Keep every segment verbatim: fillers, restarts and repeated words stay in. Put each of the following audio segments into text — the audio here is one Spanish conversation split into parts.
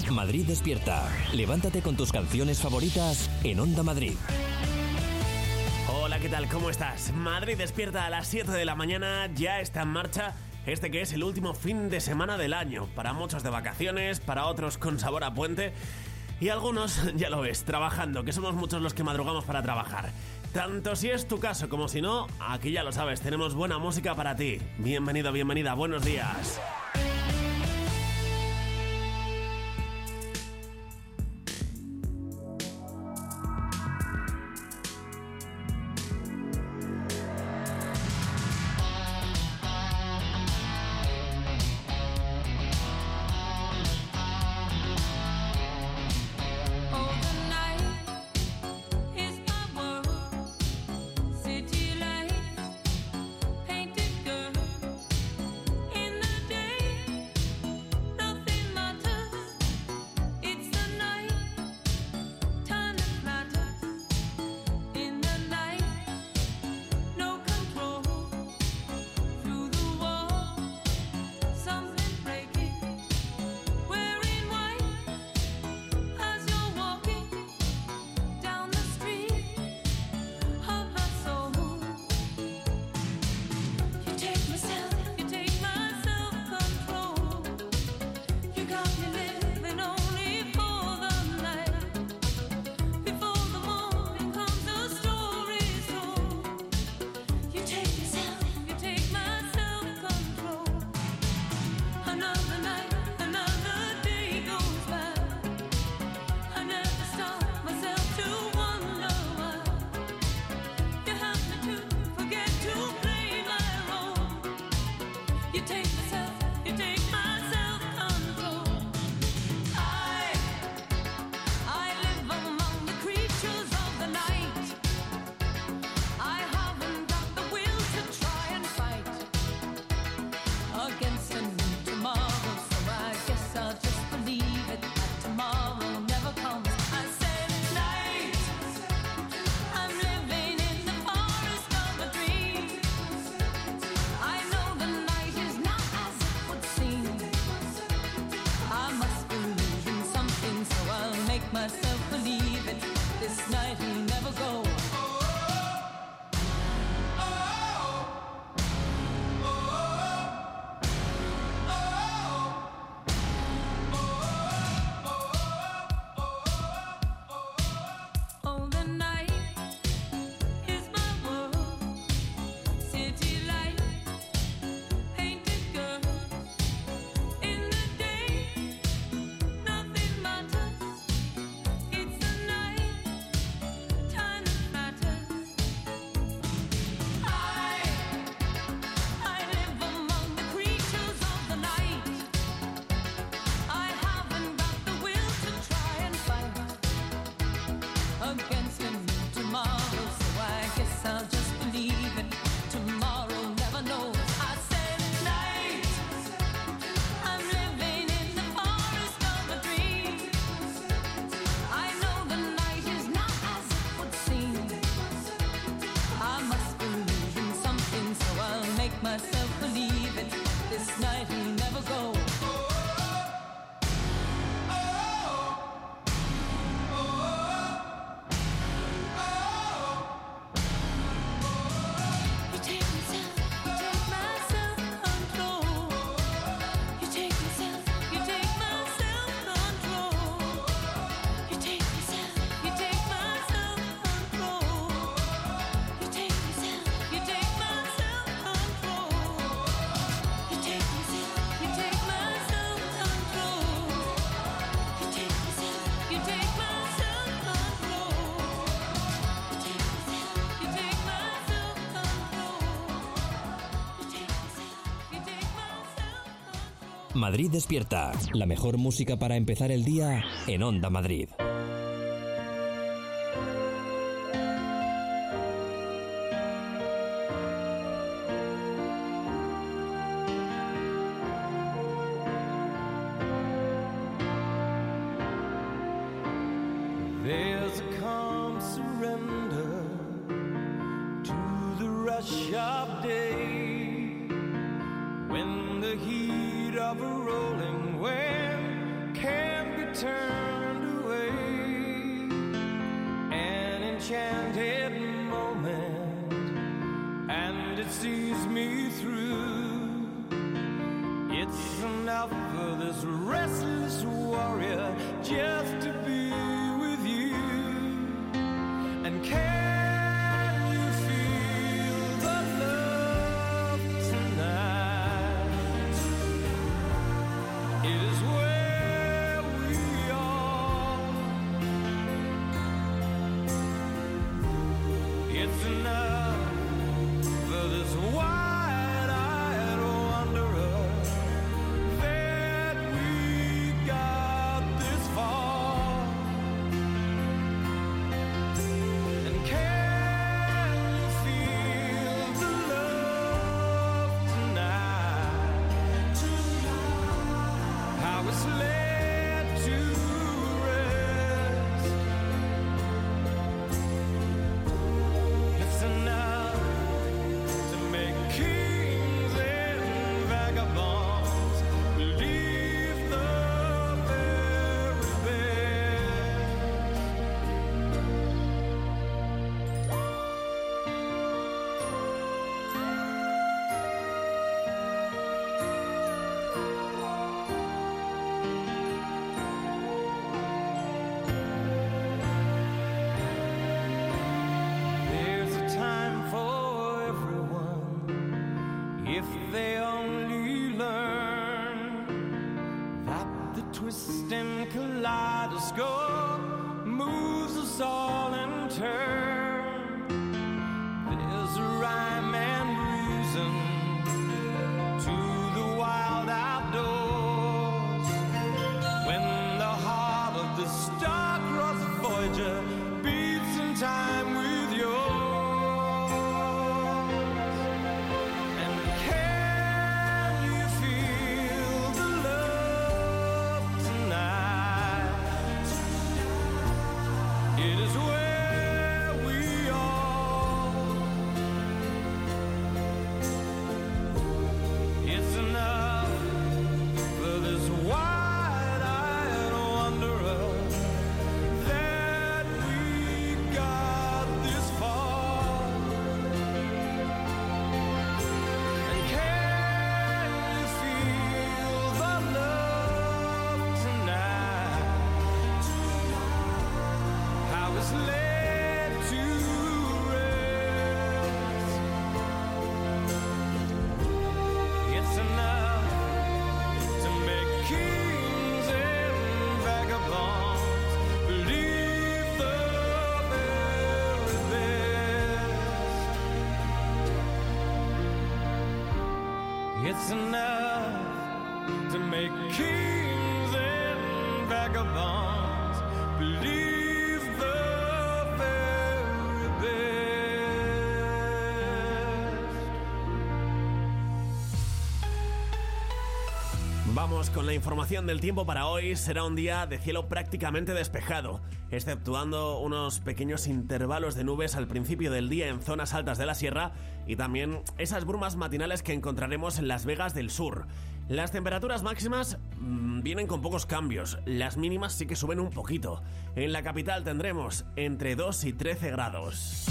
Madrid Despierta. Levántate con tus canciones favoritas en Onda Madrid. Hola, ¿qué tal? ¿Cómo estás? Madrid Despierta a las siete de la mañana, ya está en marcha este que es el último fin de semana del año. Para muchos de vacaciones, para otros con sabor a puente y algunos, ya lo ves, trabajando, que somos muchos los que madrugamos para trabajar. Tanto si es tu caso como si no, aquí ya lo sabes, tenemos buena música para ti. Bienvenido, bienvenida, buenos días. Madrid Despierta, la mejor música para empezar el día en Onda Madrid. There's a calm surrender to the rush of day, when the heat of a rolling wave can be turned away, an enchanted moment, and it sees me through. It's enough for this restless warrior just to be with you. And can you feel the love tonight? It is where we are. It's enough for this wide-eyed wanderer that we got this far. And can you feel the love tonight? How it's led to rest. It's enough to make kings and vagabonds believe the very best. There's a time for everyone if they only learn that the twisting kaleidoscope moves us all in turn. There's a rhyme and reason to the wild outdoors when the heart of the star-crossed Voyager beats in time with yours. And can you feel the love tonight? It is where we are. It's enough for this wide-eyed wanderer that we got this far. And can you feel the love tonight? How it's led to rest. It's enough to make kings and vagabonds believe the very best. It's enough to make kings and vagabonds believe the very best. Vamos con la información del tiempo para hoy. Será un día de cielo prácticamente despejado, exceptuando unos pequeños intervalos de nubes al principio del día en zonas altas de la sierra y también esas brumas matinales que encontraremos en Las Vegas del Sur. Las temperaturas máximas mmm, vienen con pocos cambios, las mínimas sí que suben un poquito. En la capital tendremos entre dos y trece grados.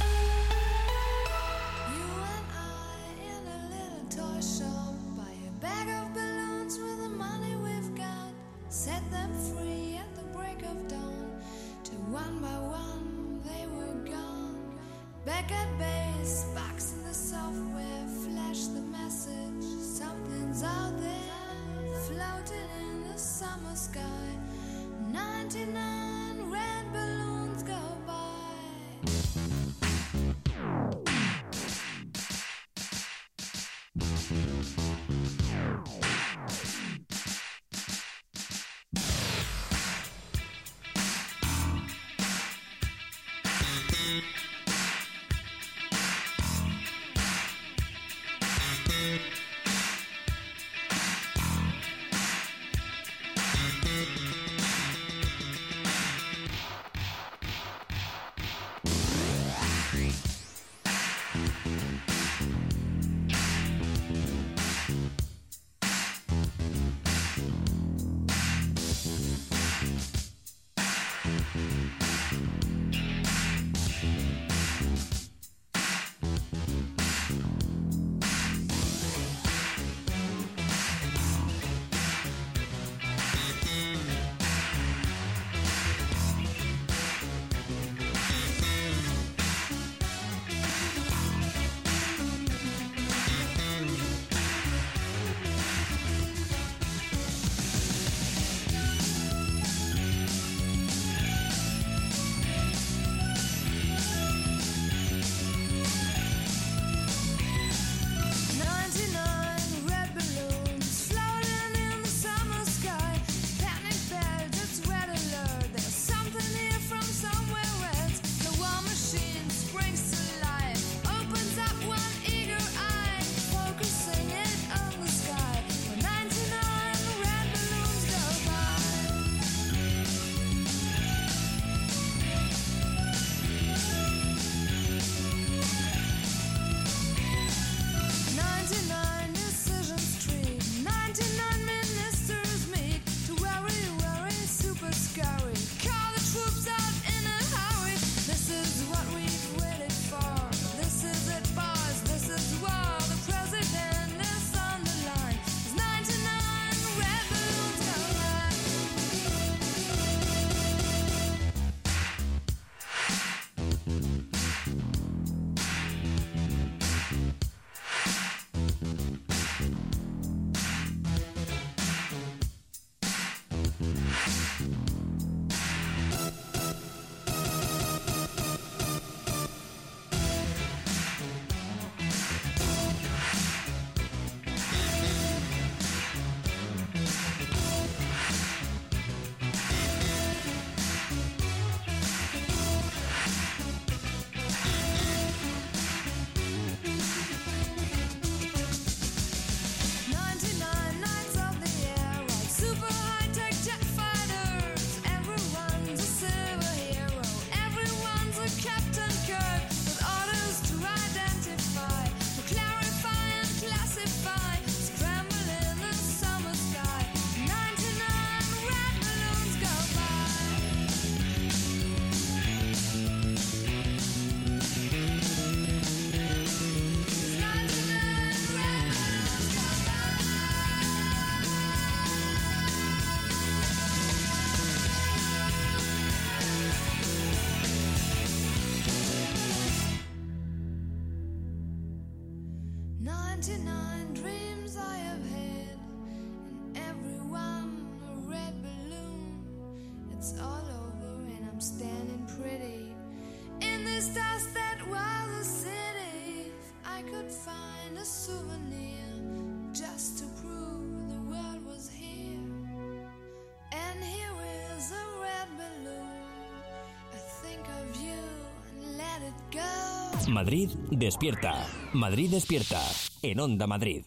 You and I in a little toy shop, buy a bag of balloons with the money we've got, set them free at the break of dawn, till one by one they were gone. Back at base, box in the software, flash the message, something's out there, floating in the summer sky, ninety-nine red balloons go by. ninety-nine dreams I have had, and every one a red balloon. It's all over and I'm standing pretty in this dust that was a city. If I could find a souvenir just to prove the world was here, and here is a red balloon. I think of you and let it go. Madrid despierta. Madrid despierta. En Onda Madrid.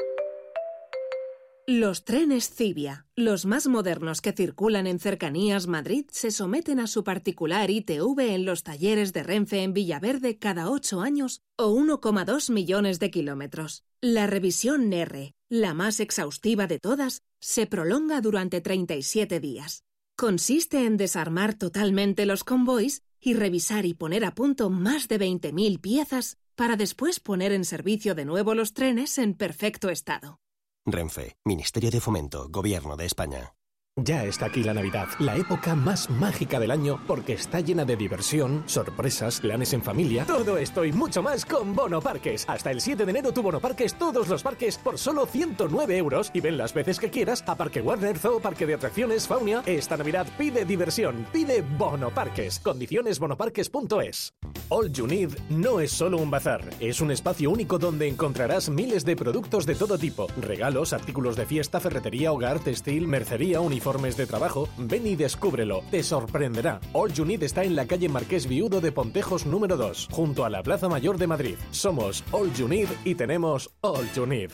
Los trenes Civia, los más modernos que circulan en Cercanías Madrid, se someten a su particular I T V en los talleres de Renfe en Villaverde cada ocho años o uno coma dos millones de kilómetros. La revisión N R, la más exhaustiva de todas, se prolonga durante treinta y siete días. Consiste en desarmar totalmente los convoys y revisar y poner a punto más de veinte mil piezas para después poner en servicio de nuevo los trenes en perfecto estado. Renfe, Ministerio de Fomento, Gobierno de España. Ya está aquí la Navidad, la época más mágica del año porque está llena de diversión, sorpresas, planes en familia, todo esto y mucho más con Bono Parques. Hasta el siete de enero tu Bono Parques todos los parques por solo ciento nueve euros y ven las veces que quieras a Parque Warner, Zoo, Parque de Atracciones, Faunia. Esta Navidad pide diversión, pide Bono Parques. Condiciones bonoparques punto es. All You Need no es solo un bazar, es un espacio único donde encontrarás miles de productos de todo tipo, regalos, artículos de fiesta, ferretería, hogar, textil, mercería, uniformes de trabajo. Ven y descúbrelo, te sorprenderá. All You Need está en la calle Marqués Viudo de Pontejos número dos, junto a la Plaza Mayor de Madrid. Somos All You Need y tenemos All You Need.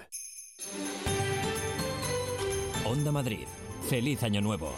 Onda Madrid. Feliz Año Nuevo.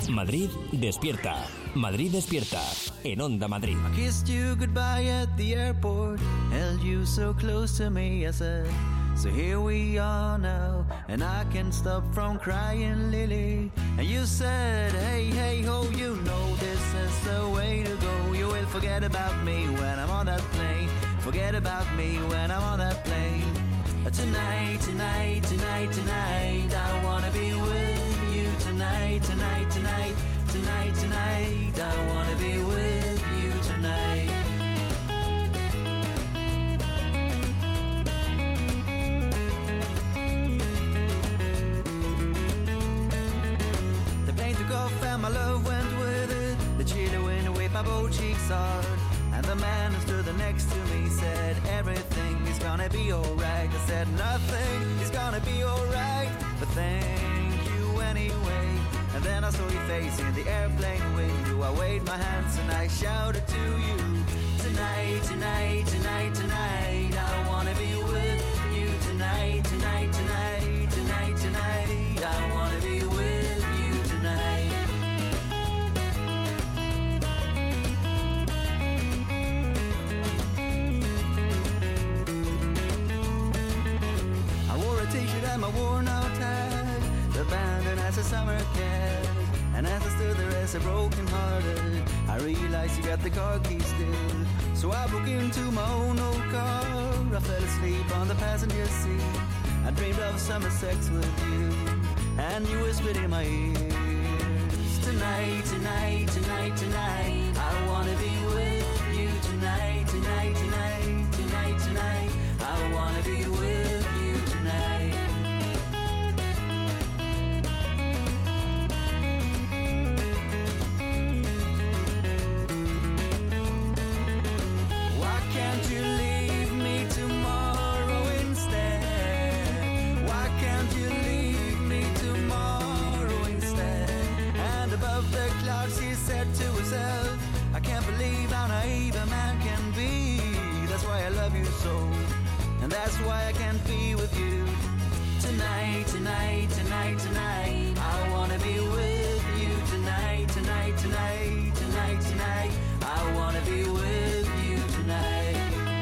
Madrid despierta. Madrid despierta. En Onda Madrid. I kissed you goodbye at the airport, held you so close to me, I said, so here we are now, and I can't stop from crying, Lily. And you said, hey, hey, ho, you know this is the way to go. You will forget about me when I'm on that plane. Forget about me when I'm on that plane. Tonight, tonight, tonight, tonight, I wanna be with you. Tonight, tonight, tonight, tonight, tonight, I wanna be with you tonight. The plane took off and my love went with it. The chilly wind waved my both cheeks hard. And the man who stood next to me said, everything is gonna be alright. I said, nothing is gonna be alright, but thank you anyway. And then I saw your face in the airplane window. I waved my hands and I shouted to you, tonight, tonight, tonight, tonight, I wanna be with you. Tonight, tonight, tonight, tonight, tonight, I wanna be with you tonight. T-shirt and my worn out tag, abandoned as a summer cat. And as I stood there as a broken hearted, I realized you got the car keys still. So I broke into my own old car. I fell asleep on the passenger seat. I dreamed of summer sex with you, and you whispered in my ears, tonight, tonight, tonight, tonight, I wanna be with you. Tonight, tonight, tonight, tonight, tonight, I wanna be with you tonight. Why can't you leave me tomorrow instead? Why can't you leave me tomorrow instead? And above the clouds she said to herself, I can't believe how naive a man can be. That's why I love you so, and that's why I can't be with you. Tonight, tonight, tonight, tonight, I wanna be with you. Tonight, tonight, tonight, tonight, tonight, I wanna be with you tonight.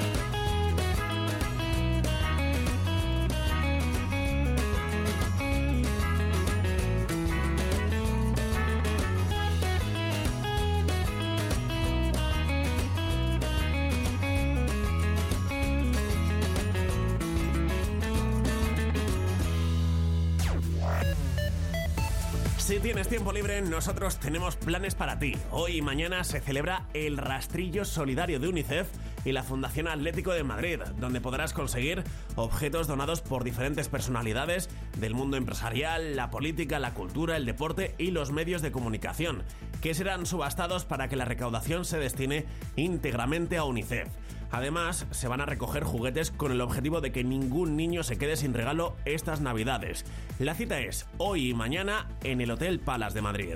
Si tienes tiempo libre, nosotros tenemos planes para ti. Hoy y mañana se celebra el Rastrillo Solidario de UNICEF y la Fundación Atlético de Madrid, donde podrás conseguir objetos donados por diferentes personalidades del mundo empresarial, la política, la cultura, el deporte y los medios de comunicación, que serán subastados para que la recaudación se destine íntegramente a UNICEF. Además, se van a recoger juguetes con el objetivo de que ningún niño se quede sin regalo estas Navidades. La cita es hoy y mañana en el Hotel Palace de Madrid.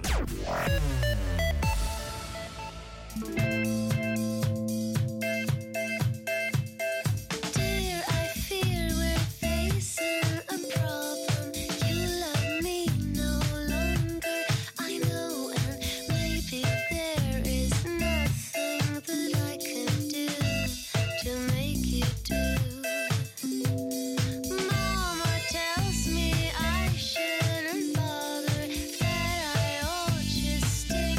Stay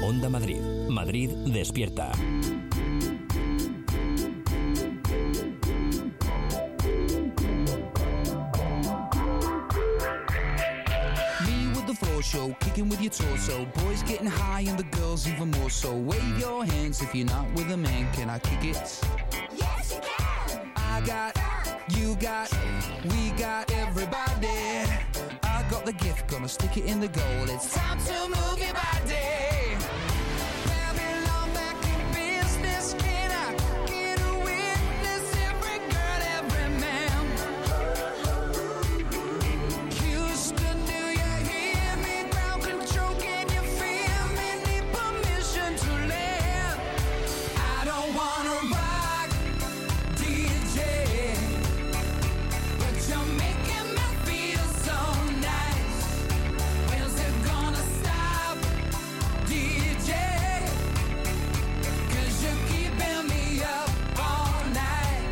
Onda Madrid. Madrid despierta. Show, kicking with your torso. Boys getting high and the girls even more so. Wave your hands if you're not with a man. Can I kick it? Yes, you can. I got, you got, we got everybody. I got the gift, gonna stick it in the goal. It's time to move your body. Babylon back in business. Can I get a witness? Every girl, every man. Houston, do you hear me? Ground control, can you feel me? Need permission to land. I don't wanna rock, D J, but you're making me feel so nice. When's it gonna stop, D J? 'Cause you're keeping me up all night.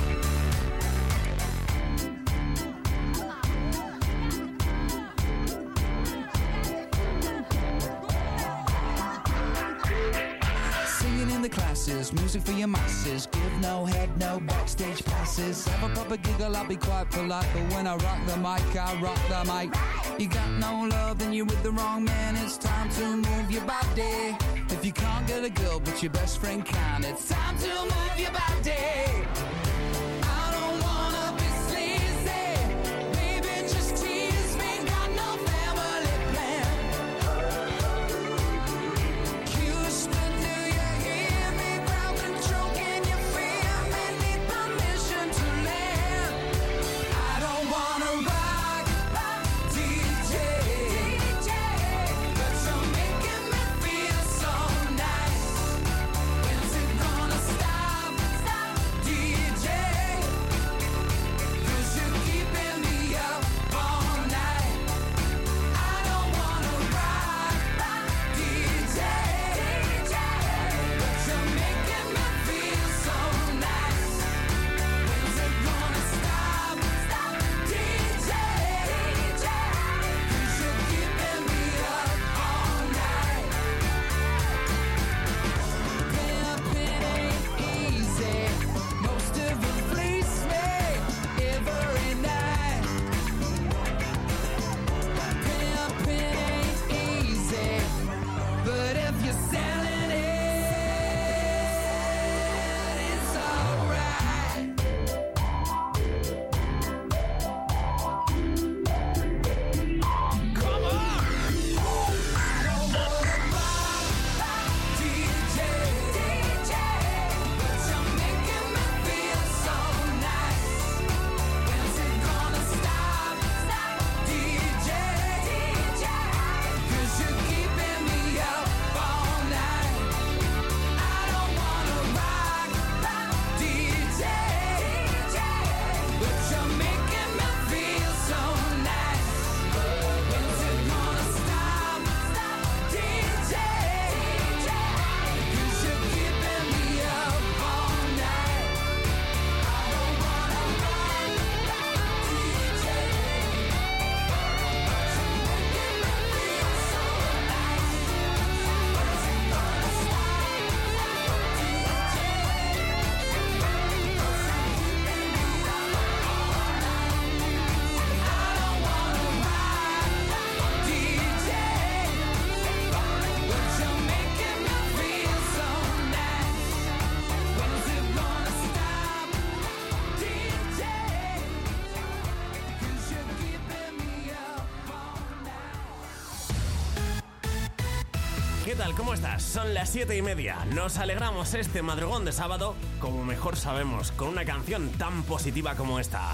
Singing in the classes, music for your masses. Give no head, no backstage passes. Have a proper giggle, I'll be quite polite. But when I rock the mic, I rock the mic. You got no love, then you're with the wrong man. It's time to move your body. If you can't get a girl, but your best friend can, it's time to move your body. I don't wanna be sleazy. Baby, just tease me. Got no family plan. Houston, do you hear me? Ground control, can you feel me? Need permission to land. I don't wanna rock, D J, but you're making me feel so nice. When's it gonna stop, D J? 'Cause you're keeping me up all night. I don't wanna rock, D J, but you're making me feel so nice. When's it gonna stop, D J? 'Cause you're keeping me up all night. Pimpin' ain't easy. Most of it fleece me every night. Pimpin' ain't easy, but if you're selling it, it's alright. Come on. I don't wanna rock, D J, but you're making me feel so nice. When's it gonna stop, D J? 'Cause you're keeping me up all night. I don't wanna rock, D J, but you're making me feel so nice. When's it gonna stop, D J? 'Cause you're keeping me up all night. I don't wanna rock, D J, but you're making me feel so nice. When's it gonna stop, D J? 'Cause you're keeping me up all night. I don't wanna rock, D J, but you're making me feel so nice. When's it gonna stop, D J? 'Cause you're keeping me up all night. ¿Qué tal? ¿Cómo estás? Son las siete y media. Nos alegramos este madrugón de sábado, como mejor sabemos, con una canción tan positiva como esta.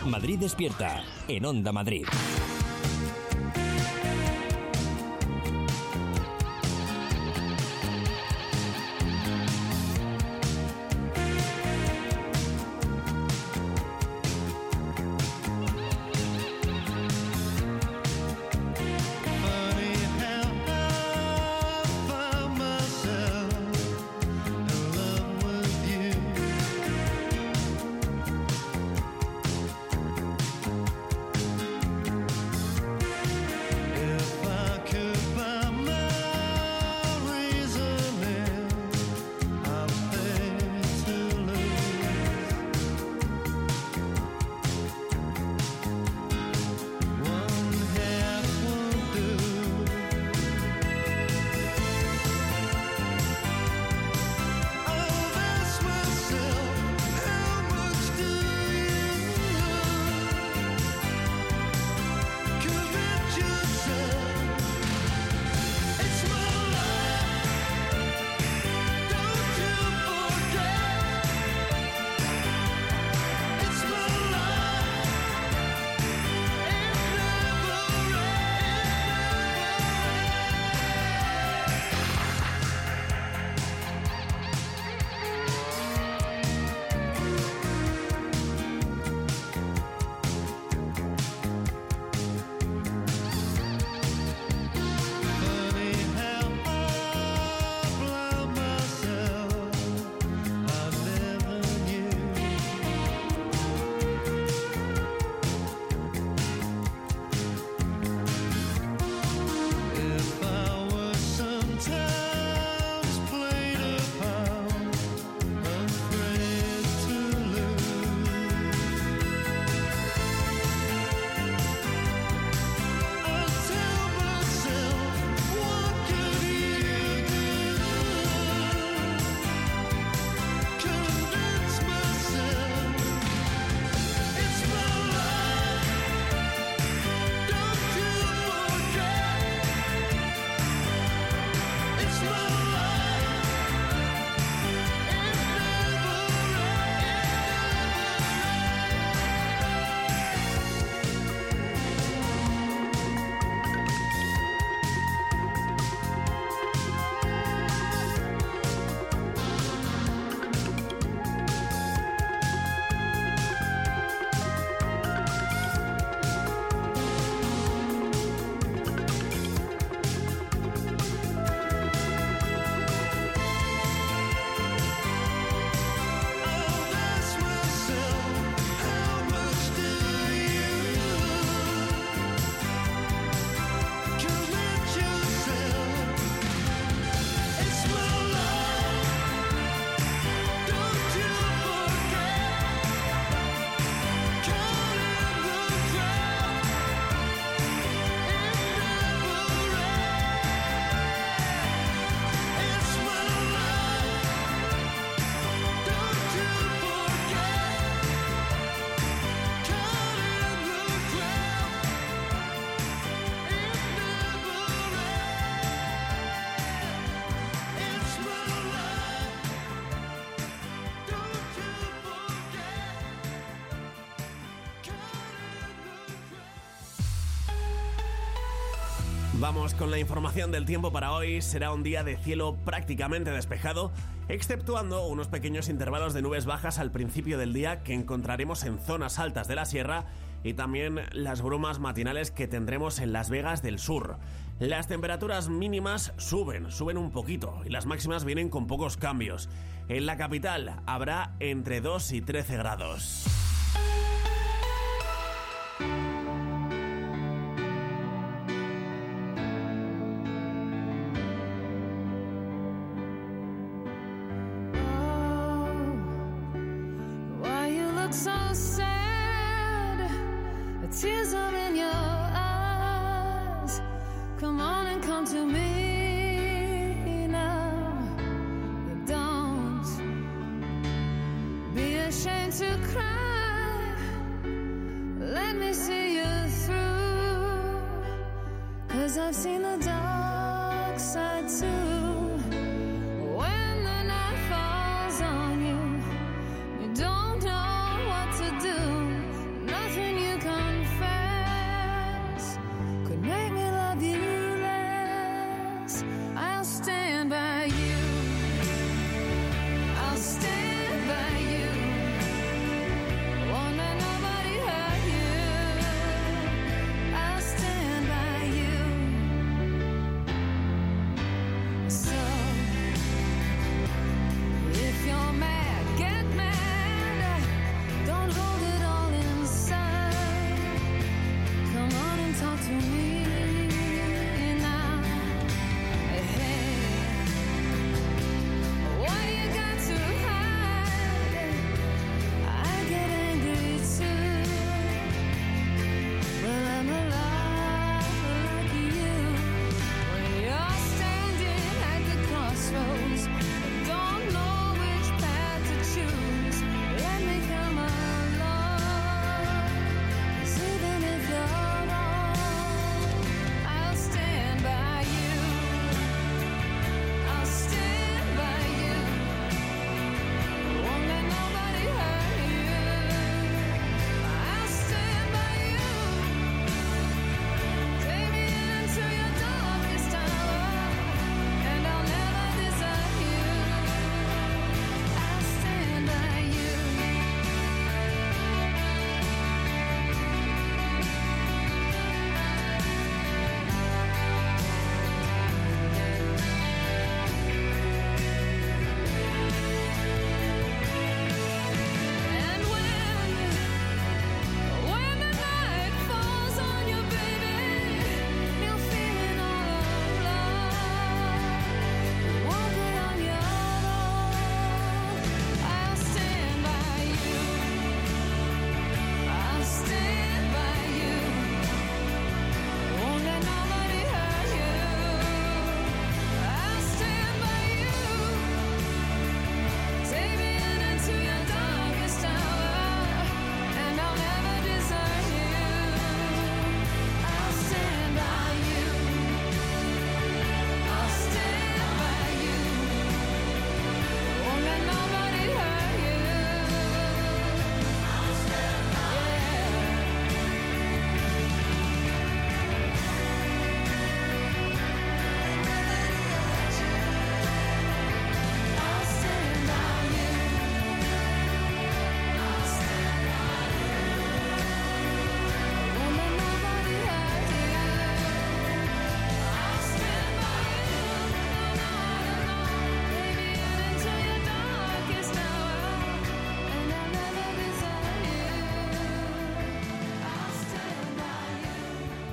Madrid Despierta, en Onda Madrid. Vamos con la información del tiempo para hoy. Será un día de cielo prácticamente despejado, exceptuando unos pequeños intervalos de nubes bajas al principio del día que encontraremos en zonas altas de la sierra y también las brumas matinales que tendremos en Las Vegas del Sur. Las temperaturas mínimas suben, suben un poquito y las máximas vienen con pocos cambios. En la capital habrá entre dos y trece grados. Tears are in your eyes. Come on and come to me now. Don't be ashamed to cry. Let me see you through. 'Cause I've seen the dark side too. When the night falls on you, you don't know what to do. Nothing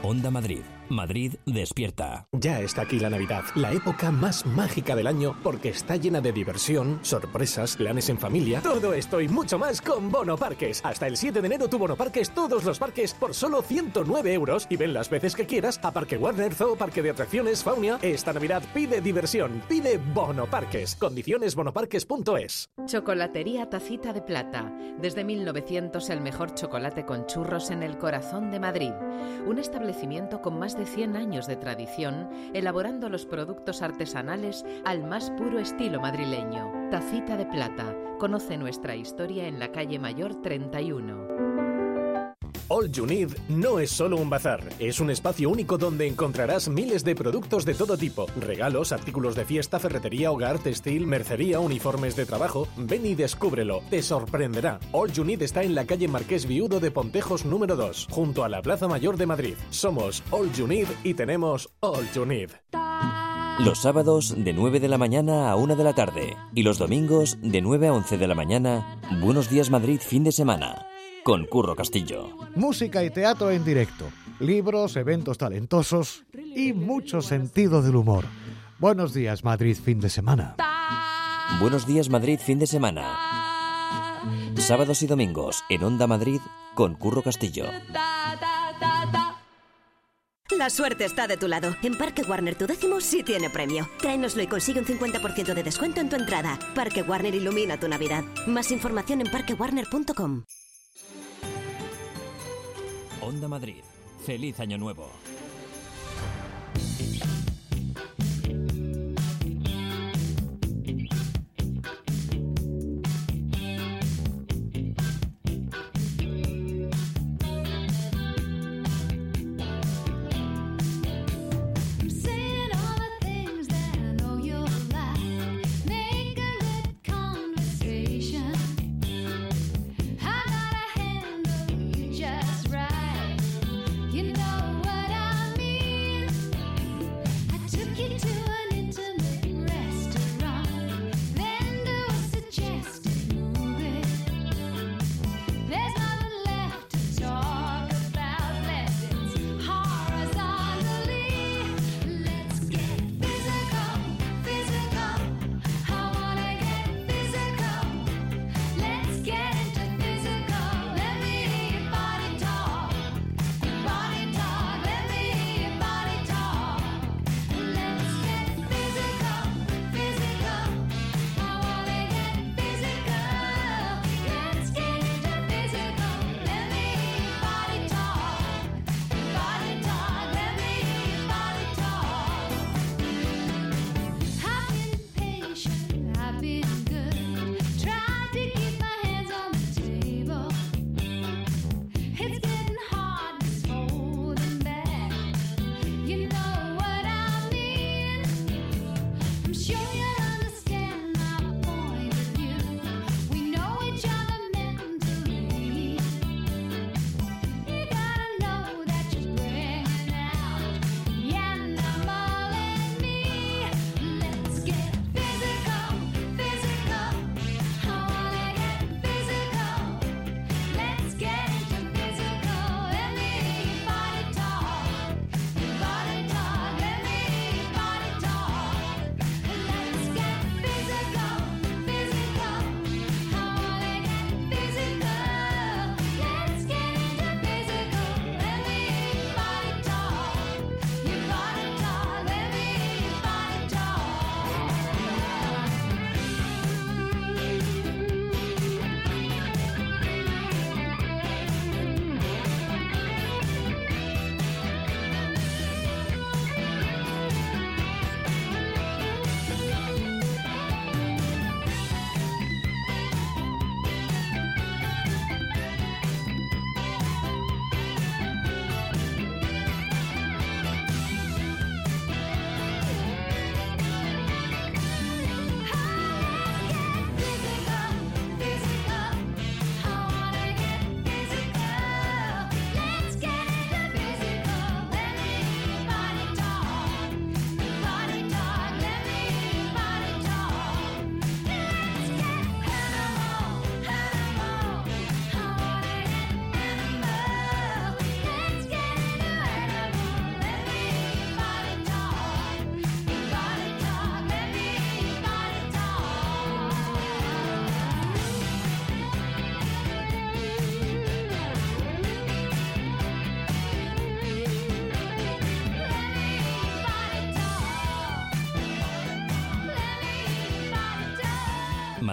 Onda Madrid. Madrid despierta. Ya está aquí la Navidad, la época más mágica del año porque está llena de diversión, sorpresas, planes en familia. Todo esto y mucho más con Bono Parques. Hasta el siete de enero tu Bono Parques, todos los parques por solo ciento nueve euros y ven las veces que quieras a Parque Warner, Zoo, Parque de Atracciones, Faunia. Esta Navidad pide diversión, pide Bono Parques. Condiciones bonoparques punto es. Chocolatería Tacita de Plata. Desde mil novecientos el mejor chocolate con churros en el corazón de Madrid. Un establecimiento con más de cien años de tradición, elaborando los productos artesanales al más puro estilo madrileño. Tacita de Plata. Conoce nuestra historia en la calle Mayor treinta y uno. All You Need no es solo un bazar, es un espacio único donde encontrarás miles de productos de todo tipo, regalos, artículos de fiesta, ferretería, hogar, textil, mercería, uniformes de trabajo. Ven y descúbrelo, te sorprenderá. All You Need está en la calle Marqués Viudo de Pontejos número dos, junto a la Plaza Mayor de Madrid. Somos All You Need y tenemos All You Need. Los sábados de nueve de la mañana a una de la tarde y los domingos de nueve a once de la mañana, Buenos Días Madrid fin de semana, con Curro Castillo. Música y teatro en directo, libros, eventos talentosos y mucho sentido del humor. Buenos Días Madrid fin de semana. Buenos Días Madrid fin de semana. Sábados y domingos en Onda Madrid con Curro Castillo. La suerte está de tu lado. En Parque Warner tu décimo sí tiene premio. Tráenoslo y consigue un cincuenta por ciento de descuento en tu entrada. Parque Warner ilumina tu Navidad. Más información en parque warner punto com. Onda Madrid. Feliz Año Nuevo. You know what I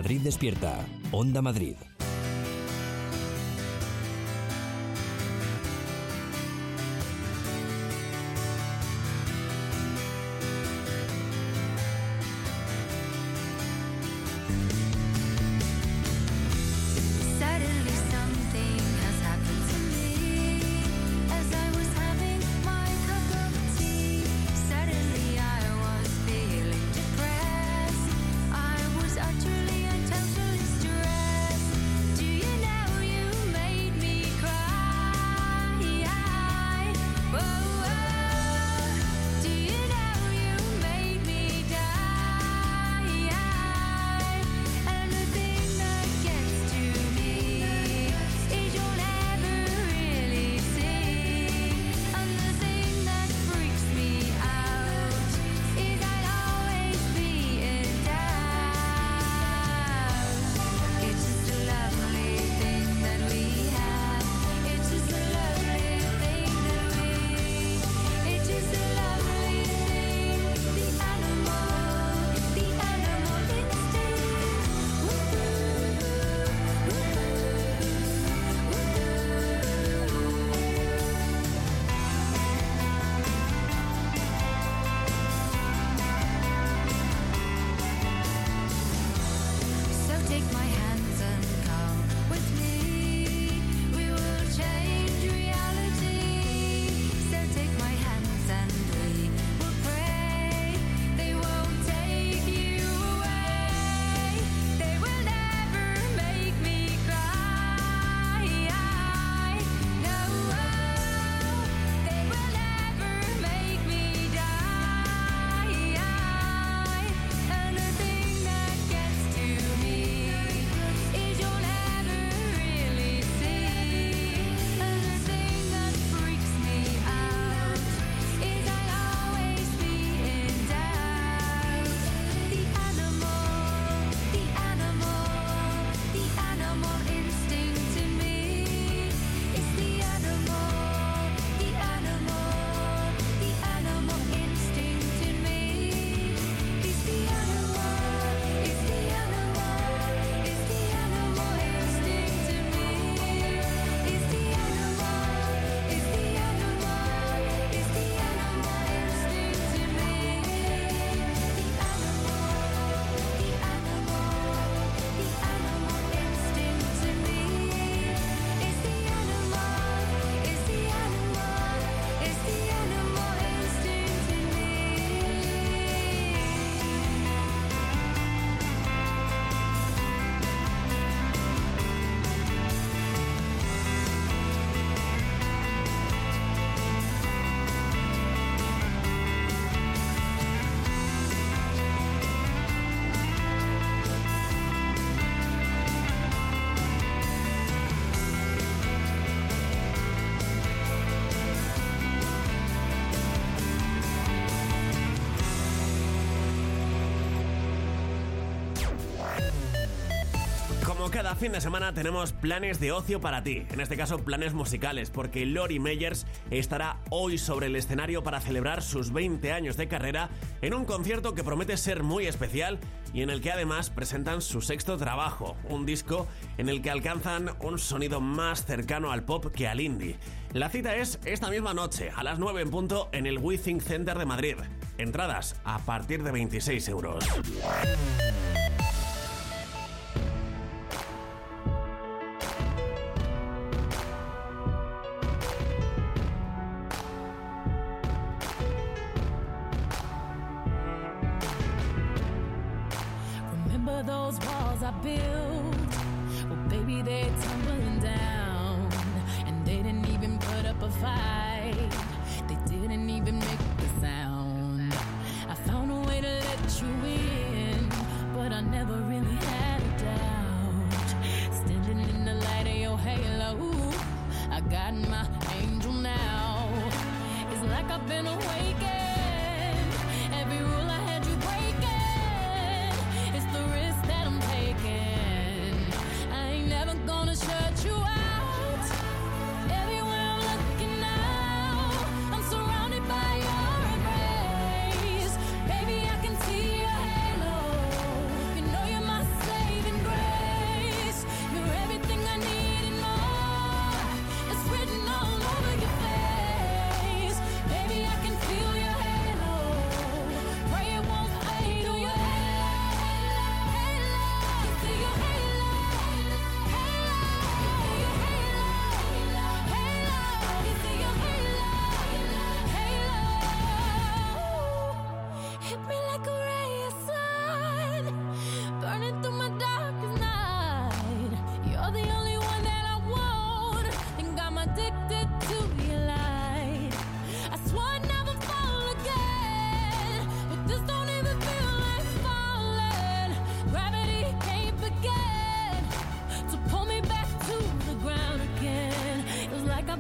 Madrid despierta. Onda Madrid. Suddenly something has happened to me. As I was having my cup of tea, suddenly I was feeling depressed. I was utterly and totally stressed. Do you know you made me cry? Whoa, whoa. Do you know you made me die? And the thing that gets to me is you'll never really see. And the thing that freaks me out is I'll always be in doubt. It's just a lovely thing that we have. It's just a lovely thing that we. It's just a lovely thing. The animal, the animal So take my hands and come with me. We will change reality. So take my hands and we will pray. They won't take you away. They will never make me cry. No, they will never make me die. And the thing that gets to me is you'll never really see. And the thing that freaks me out is I'll always be in doubt. The animal, the animal, the animal instinct in me. It's the animal, the animal, the animal instinct in me. It's the animal, it's the animal, it's the animal instinct in me. It's the animal, it's the animal, it's the animal instinct in me. The animal, the animal, the animal instinct in me. It's the animal, it's the animal, it's the animal instinct in me. Como cada fin de semana tenemos planes de ocio para ti, en este caso planes musicales, porque Lori Meyers estará hoy sobre el escenario para celebrar sus veinte años de carrera en un concierto que promete ser muy especial y en el que además presentan su sexto trabajo, un disco en el que alcanzan un sonido más cercano al pop que al indie. La cita es esta misma noche, a las nueve en punto, en el We Think Center de Madrid. Entradas a partir de veintiséis euros. Remember those walls I built? Well, baby, they're tumbling down. And they didn't even put up a fight. They didn't even make the sound. I found a way to let you in, but I never really had a doubt. Standing in the light of your halo, I got my angel now. It's like I've been awakened. Every rule I had you breaking. It's the risk that I'm taking. I ain't never gonna shut you out. Everywhere I'm looking now, I'm surrounded by your embrace. Baby, I can see your halo. You know you're my saving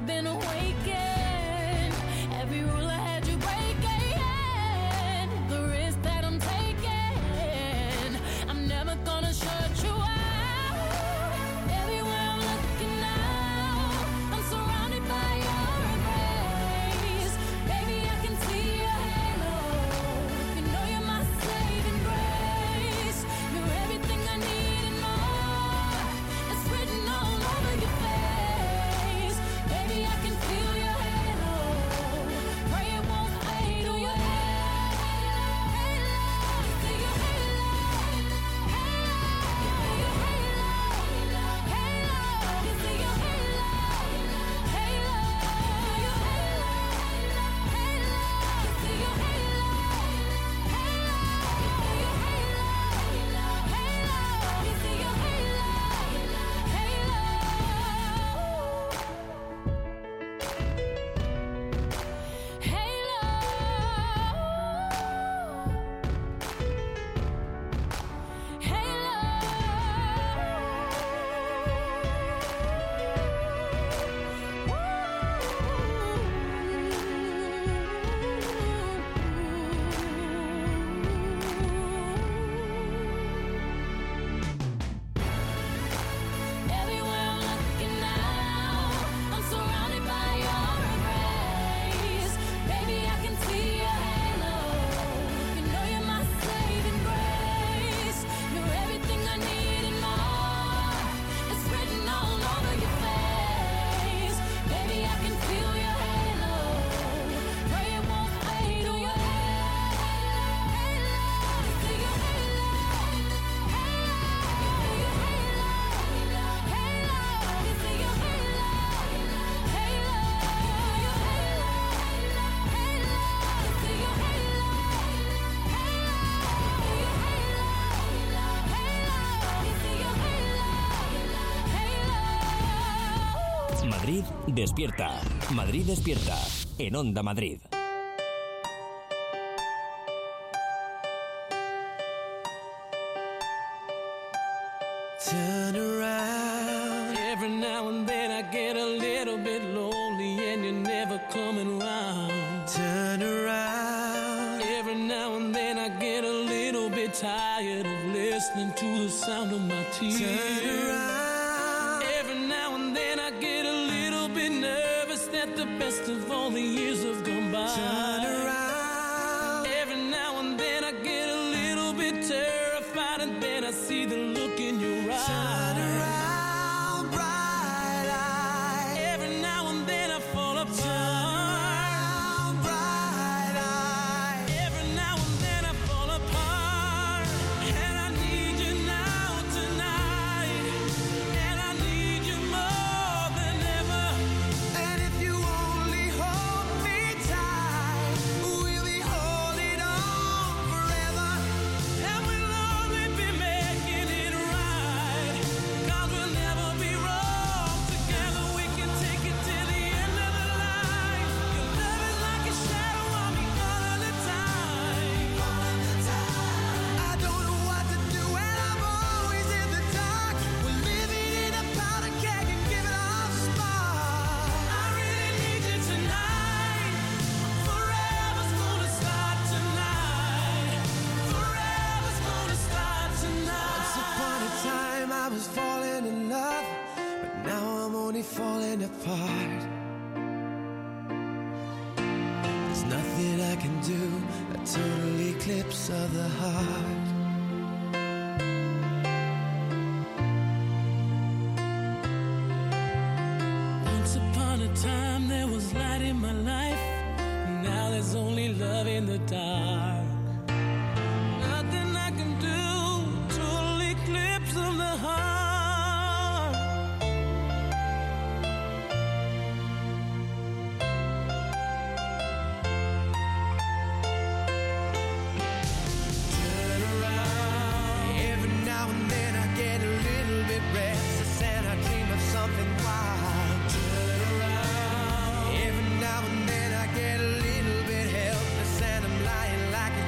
I've been awakened. Every rule I had you breaking. The risk that I'm taking, I'm never gonna shut you out. Everywhere I'm looking now, I'm surrounded by your embrace. Baby, I can see your halo. You know you're my saving grace. You're everything I need and more. It's written all over your face. Baby, I can feel your halo. Pray it won't fade. Oh, your halo, see your halo, halo, your halo, halo, you see your halo, halo, your halo, halo, you see your halo, halo, your halo, halo, you see your halo, everywhere I'm looking now, I'm surrounded by your embrace. Baby, I can see your halo. You know you're my saving grace. You're everything I need and more. It's written all over your face. Baby, I can feel your halo. Pray it won't fade. Oh, your halo, halo, see your halo, halo, your halo, halo, you see your halo, halo, your halo, halo, you see your halo, halo, your halo, you see your halo. Madrid despierta. Madrid despierta. En Onda Madrid. Turn around. Every now and then I get a little bit lonely and you're never coming round. Turn around. Every now and then I get a little bit tired of listening to the sound of my tears. Turn around. Every now and then I get a little bit nervous that the best of all the years have gone by. Turn around. Every now and then I get a little bit terrified and then I see the look in your eyes. Turn around, bright eyes. Every now and then I fall apart. Turn around, bright eyes. Every now and then I fall apart. And I need you now tonight. And I need you more than ever. And if you only hold me tight, we'll be holding on forever. And we'll only be making it right. 'Cause we'll never be wrong. Together we can take it to the end of the line. Your love is like a shadow on me all of the time. All of the time. I don't know what to do and I'm always in the dark. We're living in a powder keg and giving off spark. I really need you tonight. Forever's gonna start tonight. Forever's gonna start tonight. Once upon a time I was falling in love, but now I'm only falling apart. There's nothing I can do, a total eclipse of the heart. Once upon a time there was light in my life. Now there's only love in the dark. Nothing I can do, total eclipse of the heart. Turn around. Every now and then I get a little bit restless and I dream of something wild. Turn around. Every now and then I get a little bit helpless and I'm lying like a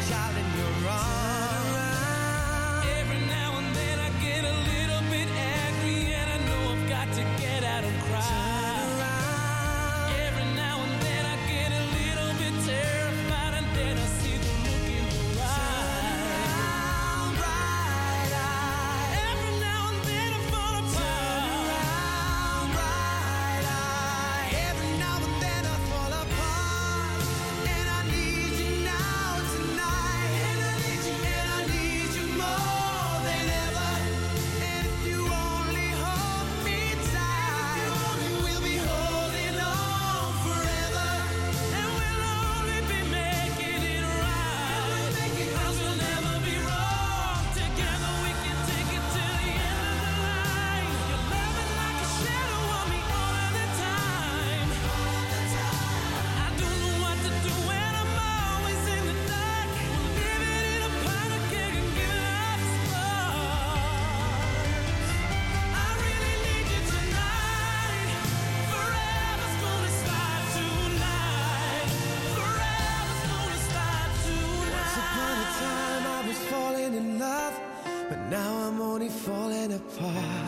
falling apart.